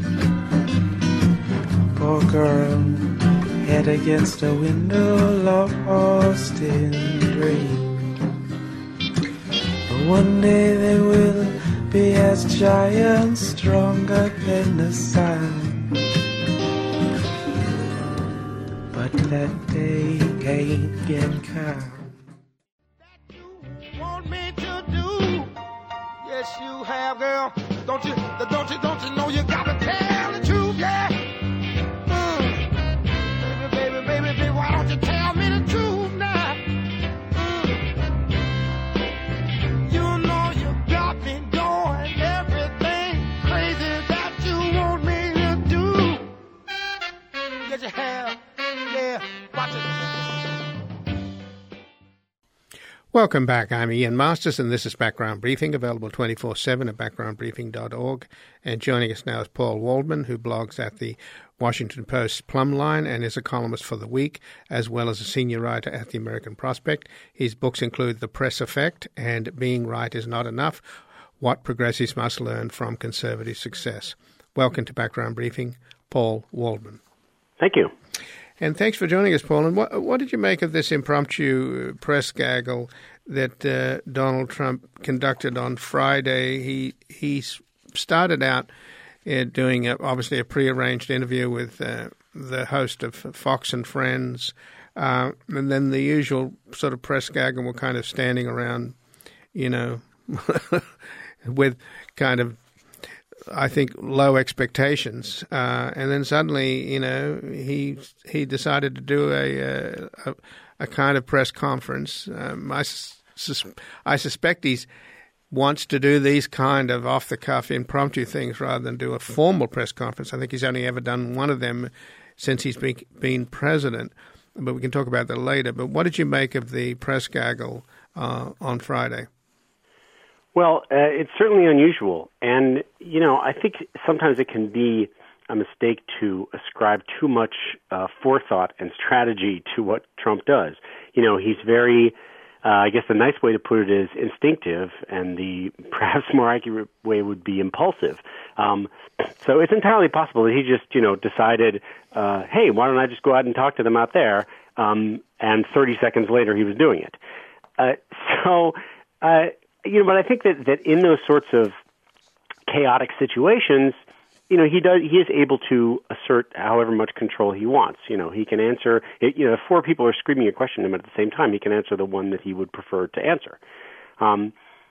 Poor girl, head against a window, lost in dream. But one day they will be as giants, stronger than the sun. But that day ain't getting come. Want me to do? Yes, you have, girl. Don't you? Don't you? Don't you know you gotta tell the truth? Yeah. Mm. Baby, baby, baby, baby, why don't you tell me the truth now? Mm. You know you got me going everything crazy that you want me to do. Yes, you have. Yeah. Watch it. Welcome back. I'm Ian Masters, and this is Background Briefing, available twenty-four seven at background briefing dot org. And joining us now is Paul Waldman, who blogs at the Washington Post Plumline and is a columnist for The Week, as well as a senior writer at the American Prospect. His books include The Press Effect and Being Right is Not Enough, What Progressives Must Learn from Conservative Success. Welcome to Background Briefing, Paul Waldman. Thank you. And thanks for joining us, Paul. And what, what did you make of this impromptu press gaggle that uh, Donald Trump conducted on Friday? He he started out uh, doing a, obviously a prearranged interview with uh, the host of Fox and Friends, uh, and then the usual sort of press gaggle were kind of standing around, you know, with kind of, I think, low expectations, uh, and then suddenly, you know, he he decided to do a a, a kind of press conference. Um, I sus- I suspect he's wants to do these kind of off the cuff, impromptu things rather than do a formal press conference. I think he's only ever done one of them since he's been been president. But we can talk about that later. But what did you make of the press gaggle uh, on Friday? Well, uh, it's certainly unusual. And, you know, I think sometimes it can be a mistake to ascribe too much uh, forethought and strategy to what Trump does. You know, he's very, uh, I guess the nice way to put it is instinctive, and the perhaps more accurate way would be impulsive. Um, so it's entirely possible that he just, you know, decided, uh, hey, why don't I just go out and talk to them out there? Um, and thirty seconds later, he was doing it. Uh, so, uh, You know, but I think that, that in those sorts of chaotic situations, you know, he does he is able to assert however much control he wants. You know, he can answer. You know, if four people are screaming a question at him at the same time, he can answer the one that he would prefer to answer. Um,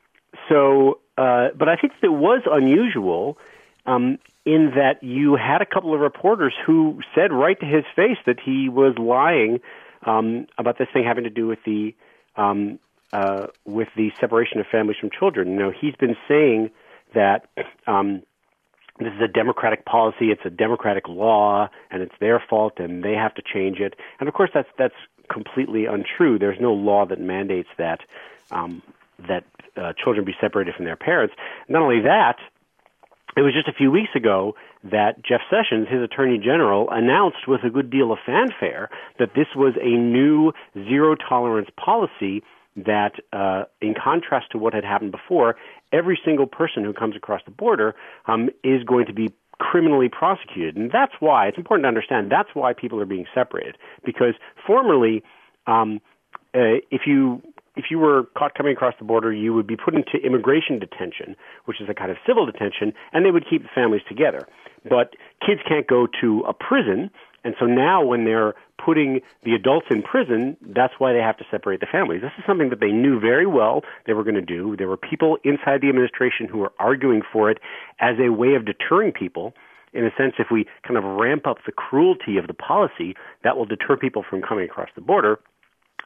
so, uh, but I think that it was unusual um, in that you had a couple of reporters who said right to his face that he was lying um, about this thing having to do with the. Um, Uh, with the separation of families from children. You know, he's been saying that um, this is a Democratic policy, it's a Democratic law, and it's their fault, and they have to change it. And of course, that's that's completely untrue. There's no law that mandates that um, that uh, children be separated from their parents. Not only that, it was just a few weeks ago that Jeff Sessions, his Attorney General, announced with a good deal of fanfare that this was a new zero-tolerance policy that, uh, in contrast to what had happened before, every single person who comes across the border um, is going to be criminally prosecuted. And that's why, it's important to understand, that's why people are being separated. Because formerly, um, uh, if you if you were caught coming across the border, you would be put into immigration detention, which is a kind of civil detention, and they would keep the families together. But kids can't go to a prison, and so now when they're putting the adults in prison, that's why they have to separate the families. This is something that they knew very well they were going to do. There were people inside the administration who were arguing for it as a way of deterring people. In a sense, if we kind of ramp up the cruelty of the policy, that will deter people from coming across the border.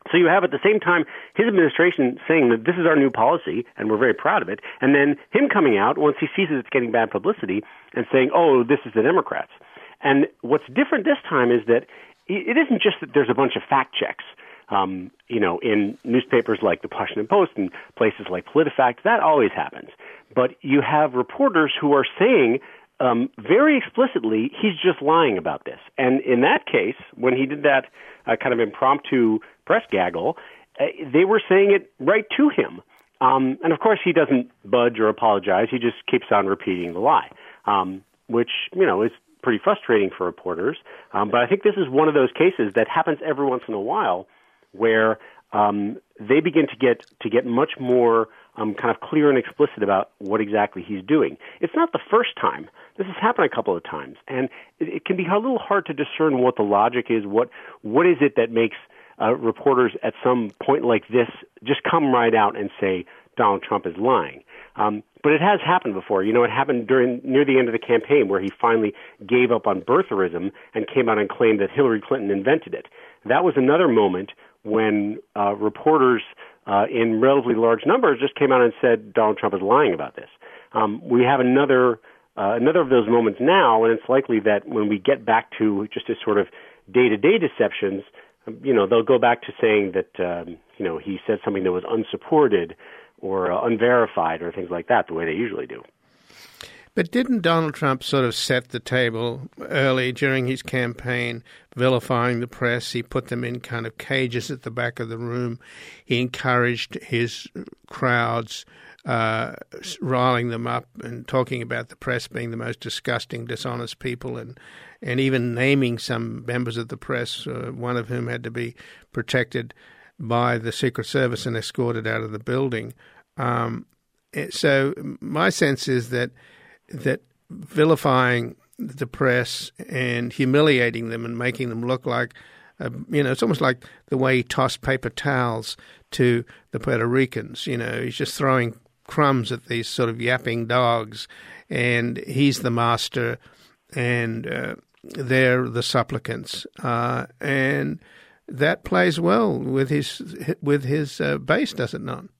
So you have at the same time his administration saying that this is our new policy and we're very proud of it, and then him coming out once he sees that it's getting bad publicity and saying, oh, this is the Democrats. And what's different this time is that it isn't just that there's a bunch of fact checks, um, you know, in newspapers like the Washington Post and places like PolitiFact. That always happens. But you have reporters who are saying um, very explicitly he's just lying about this. And in that case, when he did that uh, kind of impromptu press gaggle, uh, they were saying it right to him. Um, and of course, he doesn't budge or apologize. He just keeps on repeating the lie, um, which, you know, is pretty frustrating for reporters. Um, but I think this is one of those cases that happens every once in a while where um, they begin to get to get much more um, kind of clear and explicit about what exactly he's doing. It's not the first time. This has happened a couple of times. And it, it can be a little hard to discern what the logic is. What What is it that makes uh, reporters at some point like this just come right out and say Donald Trump is lying? Um, but it has happened before. You know, it happened during near the end of the campaign where he finally gave up on birtherism and came out and claimed that Hillary Clinton invented it. That was another moment when uh, reporters uh, in relatively large numbers just came out and said Donald Trump is lying about this. Um, we have another uh, another of those moments now, and it's likely that when we get back to just a sort of day-to-day deceptions, you know, they'll go back to saying that, um, you know, he said something that was unsupported or uh, unverified or things like that, the way they usually do. But didn't Donald Trump sort of set the table early during his campaign, vilifying the press? He put them in kind of cages at the back of the room. He encouraged his crowds, uh, riling them up and talking about the press being the most disgusting, dishonest people, and, and even naming some members of the press, uh, one of whom had to be protected by the Secret Service and escorted out of the building. Um, so my sense is that that vilifying the press and humiliating them and making them look like, uh, you know, it's almost like the way he tossed paper towels to the Puerto Ricans. You know, he's just throwing crumbs at these sort of yapping dogs, and he's the master, and uh, they're the supplicants, uh, and that plays well with his with his uh, base, does it not?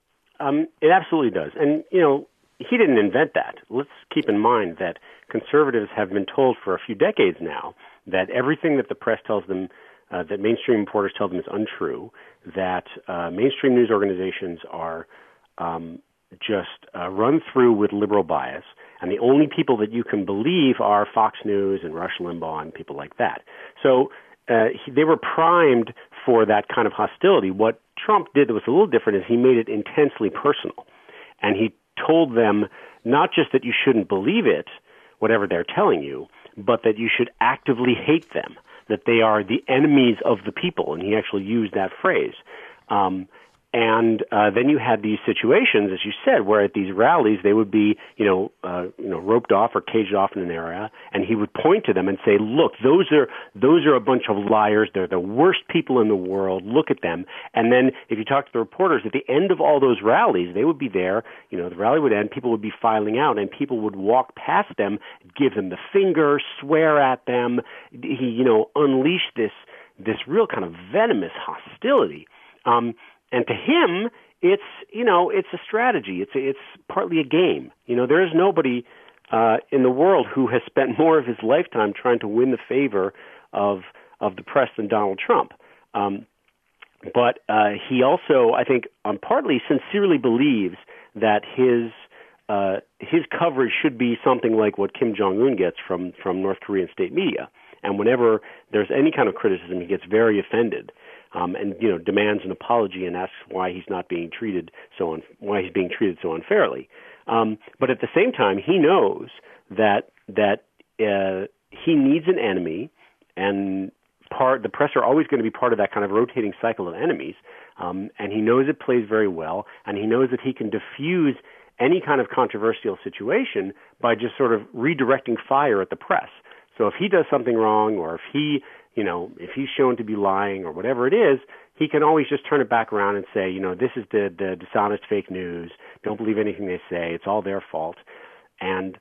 Um, it absolutely does, and you know. He didn't invent that. Let's keep in mind that conservatives have been told for a few decades now that everything that the press tells them, uh, that mainstream reporters tell them is untrue, that uh, mainstream news organizations are um, just uh, run through with liberal bias, and the only people that you can believe are Fox News and Rush Limbaugh and people like that. So uh, he, they were primed for that kind of hostility. What Trump did that was a little different is he made it intensely personal, and he told them not just that you shouldn't believe it, whatever they're telling you, but that you should actively hate them, that they are the enemies of the people, and he actually used that phrase. Um, and uh, then you had these situations, as you said, where at these rallies they would be, you know, uh, you know, roped off or caged off in an area, and he would point to them and say, "Look, those are those are a bunch of liars. They're the worst people in the world. Look at them." And then, if you talk to the reporters, at the end of all those rallies, they would be there. You know, the rally would end, people would be filing out, and people would walk past them, give them the finger, swear at them. He, you know, unleashed this this real kind of venomous hostility. Um, And to him, it's, you know, it's a strategy. It's a, it's partly a game. You know, there is nobody uh, in the world who has spent more of his lifetime trying to win the favor of of the press than Donald Trump. Um, but uh, he also, I think, um, partly sincerely believes that his uh, his coverage should be something like what Kim Jong-un gets from from North Korean state media. And whenever there's any kind of criticism, he gets very offended. Um, and you know, demands an apology and asks why he's not being treated so un- why he's being treated so unfairly. Um, but at the same time, he knows that that uh, he needs an enemy, and part the press are always going to be part of that kind of rotating cycle of enemies. Um, and he knows it plays very well, and he knows that he can diffuse any kind of controversial situation by just sort of redirecting fire at the press. So if he does something wrong, or if he You know, if he's shown to be lying or whatever it is, he can always just turn it back around and say, you know, this is the, the dishonest fake news. Don't believe anything they say. It's all their fault. And,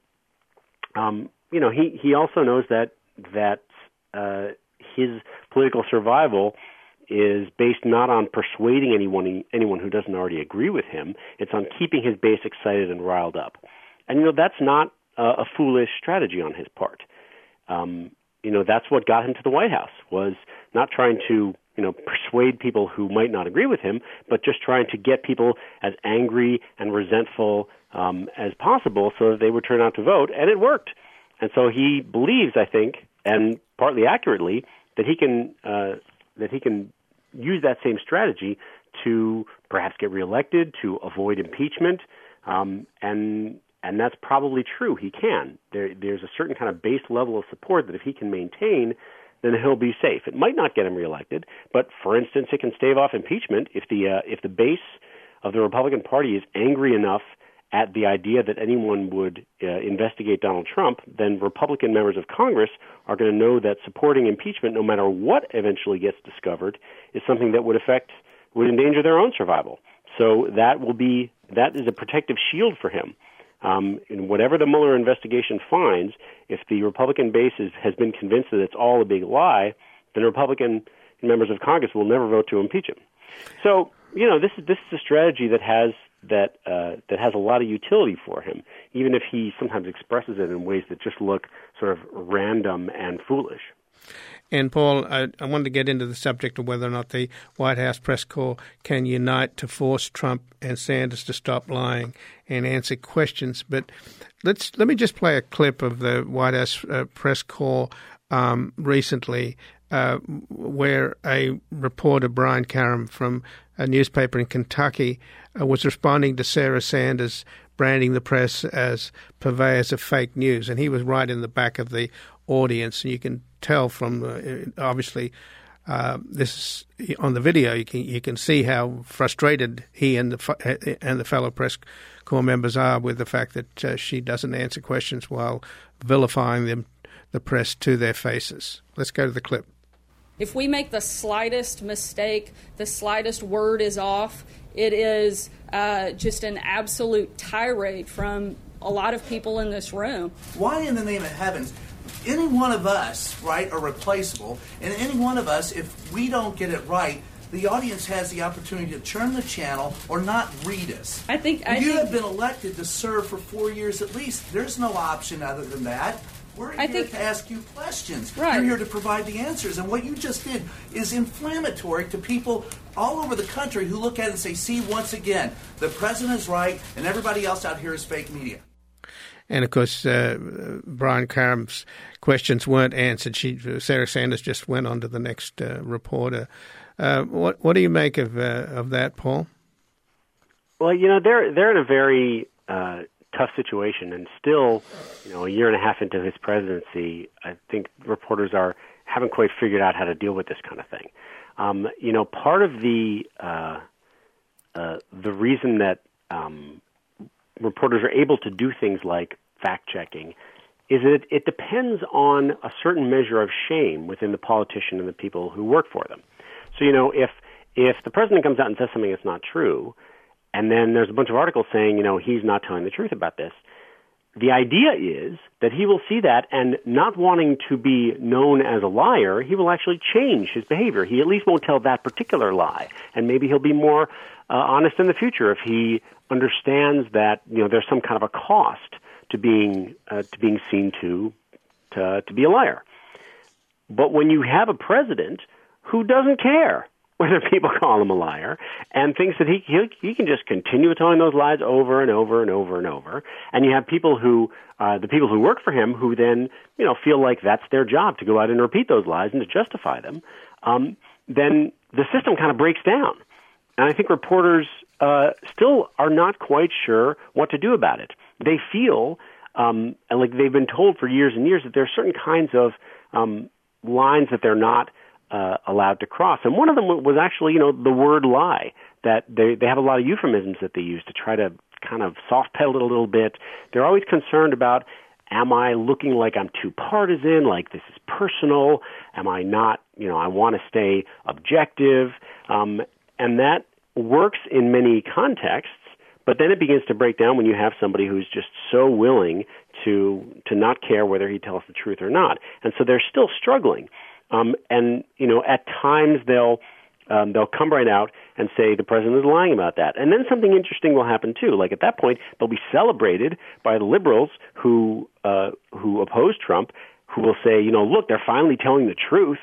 um, you know, he, he also knows that that uh, his political survival is based not on persuading anyone anyone who doesn't already agree with him. It's on keeping his base excited and riled up. And, you know, that's not uh, a foolish strategy on his part. Um, you know, that's what got him to the White House, was not trying to, you know, persuade people who might not agree with him, but just trying to get people as angry and resentful um, as possible so that they would turn out to vote, and it worked. And so he believes, I think, and partly accurately, that he can uh, that he can use that same strategy to perhaps get reelected, to avoid impeachment, um, and and that's probably true. He can. There, there's a certain kind of base level of support that if he can maintain, then he'll be safe. It might not get him reelected, but for instance, it can stave off impeachment if the uh, if the base of the Republican Party is angry enough at the idea that anyone would uh, investigate Donald Trump, then Republican members of Congress are going to know that supporting impeachment, no matter what eventually gets discovered, is something that would affect, would endanger their own survival. So that will be, that is a protective shield for him. Um, in whatever the Mueller investigation finds, if the Republican base is, has been convinced that it's all a big lie, then Republican members of Congress will never vote to impeach him. So, you know, this is this is a strategy that has that uh, that has a lot of utility for him, even if he sometimes expresses it in ways that just look sort of random and foolish. And Paul, I, I wanted to get into the subject of whether or not the White House press corps can unite to force Trump and Sanders to stop lying and answer questions. But let's let me just play a clip of the White House uh, press corps um, recently, uh, where a reporter, Brian Karem, from a newspaper in Kentucky, uh, was responding to Sarah Sanders branding the press as purveyors of fake news, and he was right in the back of the audience, and you can tell from uh, obviously uh, this on the video. You can you can see how frustrated he and the and the fellow press corps members are with the fact that uh, she doesn't answer questions while vilifying them, the press, to their faces. Let's go to the clip. If we make the slightest mistake, the slightest word is off, it is uh, just an absolute tirade from a lot of people in this room. Why in the name of heavens? Any one of us, right, are replaceable, and any one of us, if we don't get it right, the audience has the opportunity to turn the channel or not read us. I think I you think, have been elected to serve for four years at least. There's no option other than that. We're I here think, to ask you questions. Right. You're here to provide the answers. And what you just did is inflammatory to people all over the country who look at it and say, see, once again, the president is right and everybody else out here is fake media. And, of course, uh, Brian Karem's questions weren't answered. She, Sarah Sanders just went on to the next uh, reporter. Uh, what, what do you make of uh, of that, Paul? Well, you know, they're they're in a very uh, tough situation, and still, you know, a year and a half into his presidency, I think reporters are haven't quite figured out how to deal with this kind of thing. Um, you know, part of the uh, uh, the reason that um, reporters are able to do things like fact-checking is that it, it depends on a certain measure of shame within the politician and the people who work for them. So, you know, if if the president comes out and says something that's not true, and then there's a bunch of articles saying, you know, he's not telling the truth about this, the idea is that he will see that, and not wanting to be known as a liar, he will actually change his behavior. He at least won't tell that particular lie, and maybe he'll be more uh, honest in the future if he understands that, you know, there's some kind of a cost to being uh, to being seen to, to to be a liar. But when you have a president who doesn't care whether people call him a liar and thinks that he, he he can just continue telling those lies over and over and over and over, and you have people who uh, the people who work for him who then, you know, feel like that's their job to go out and repeat those lies and to justify them, um, then the system kind of breaks down. And I think reporters uh, still are not quite sure what to do about it. They feel, um, and like they've been told for years and years, that there are certain kinds of um, lines that they're not uh, allowed to cross. And one of them was actually, you know, the word lie, that they, they have a lot of euphemisms that they use to try to kind of soft pedal it a little bit. They're always concerned about, am I looking like I'm too partisan, like this is personal? Am I not, you know, I want to stay objective? Um, and that works in many contexts, but then it begins to break down when you have somebody who's just so willing to to not care whether he tells the truth or not. And so they're still struggling. Um, and, you know, at times they'll um, they'll come right out and say the president is lying about that. And then something interesting will happen, too. Like, at that point, they'll be celebrated by the liberals who uh, who oppose Trump, who will say, you know, look, they're finally telling the truth.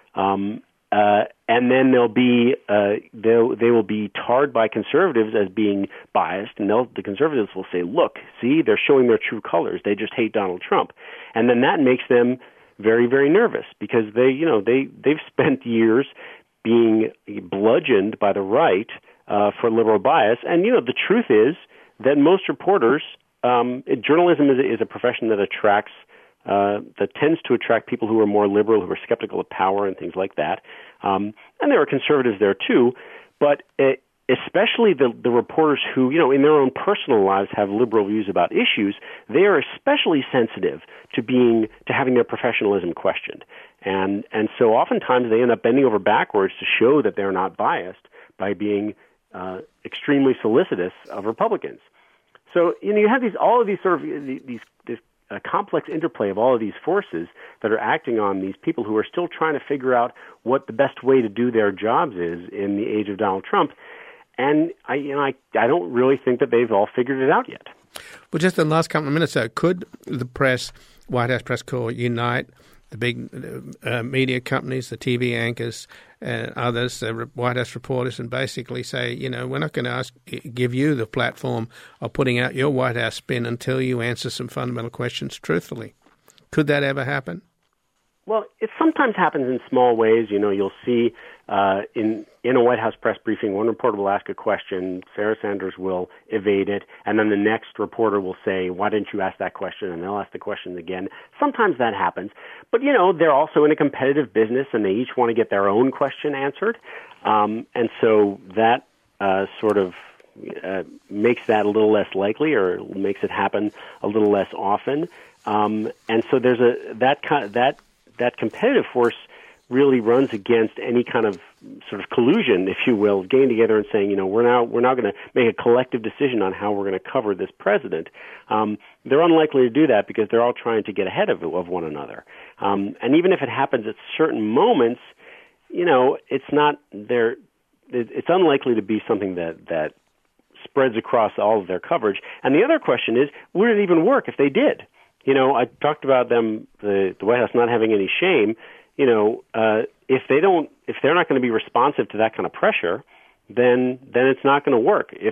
Um, uh, and then they'll be uh, they'll, they will be tarred by conservatives as being biased, and they'll, the conservatives will say, look, see, they're showing their true colors. They just hate Donald Trump. And then that makes them very, very nervous because they, you know, they, they've spent years being bludgeoned by the right uh, for liberal bias. And, you know, the truth is that most reporters, um, journalism is, is a profession that attracts Uh, that tends to attract people who are more liberal, who are skeptical of power and things like that. Um, and there are conservatives there too, but uh, especially the, the reporters who, you know, in their own personal lives have liberal views about issues, they are especially sensitive to being to having their professionalism questioned. And and so oftentimes they end up bending over backwards to show that they're not biased by being uh, extremely solicitous of Republicans. So, you know, you have these all of these sort of these this a complex interplay of all of these forces that are acting on these people who are still trying to figure out what the best way to do their jobs is in the age of Donald Trump. And I, you know, I, I don't really think that they've all figured it out yet. Well, just in the last couple of minutes, though, could the press, White House press corps, unite the big uh, media companies, the T V anchors, and others, the White House reporters, and basically say, you know, we're not going to ask, give you the platform of putting out your White House spin until you answer some fundamental questions truthfully. Could that ever happen? Well, it sometimes happens in small ways. You know, you'll see uh, in in a White House press briefing, one reporter will ask a question, Sarah Sanders will evade it, and then the next reporter will say, why didn't you ask that question? And they'll ask the question again. Sometimes that happens. But, you know, they're also in a competitive business, and they each want to get their own question answered. Um, and so that uh, sort of uh, makes that a little less likely, or makes it happen a little less often. Um, and so there's a that kind that that competitive force really runs against any kind of sort of collusion, if you will, getting together and saying, you know, we're now we're now going to make a collective decision on how we're going to cover this president. Um, they're unlikely to do that because they're all trying to get ahead of of one another. Um, and even if it happens at certain moments, you know, it's not there. It's unlikely to be something that that spreads across all of their coverage. And the other question is, would it even work if they did? You know, I talked about them, the, the White House not having any shame. You know, uh, if they don't, if they're not going to be responsive to that kind of pressure, then then it's not going to work. If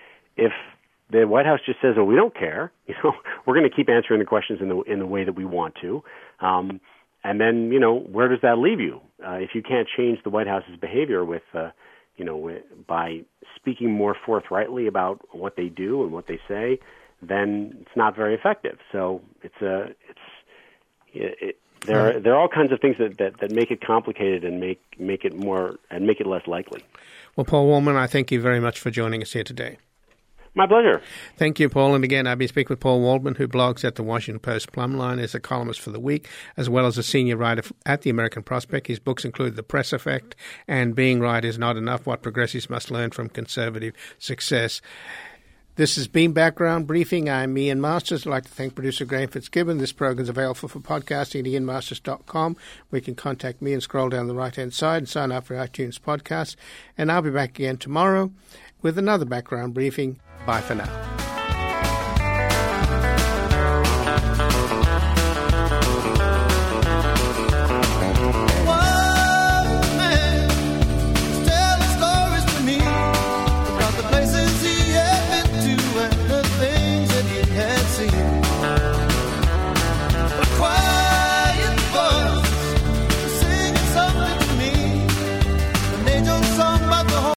if the White House just says, "Oh, we don't care," you know, we're going to keep answering the questions in the in the way that we want to, um, and then you know, where does that leave you? Uh, if you can't change the White House's behavior with, uh, you know, with, by speaking more forthrightly about what they do and what they say, then it's not very effective. So it's a it's it, there are there are all kinds of things that, that, that make it complicated and make make it more and make it less likely. Well, Paul Waldman, I thank you very much for joining us here today. My pleasure. Thank you, Paul. And again, I've been speaking with Paul Waldman, who blogs at the Washington Post Plumline, is a columnist for The Week, as well as a senior writer at the American Prospect. His books include The Press Effect and Being Right Is Not Enough, What Progressives Must Learn from Conservative Success. This has been Background Briefing. I'm Ian Masters. I'd like to thank producer Graham Fitzgibbon. This program is available for podcasting at ian masters dot com, where you can contact me and scroll down the right-hand side and sign up for iTunes podcasts. And I'll be back again tomorrow with another Background Briefing. Bye for now.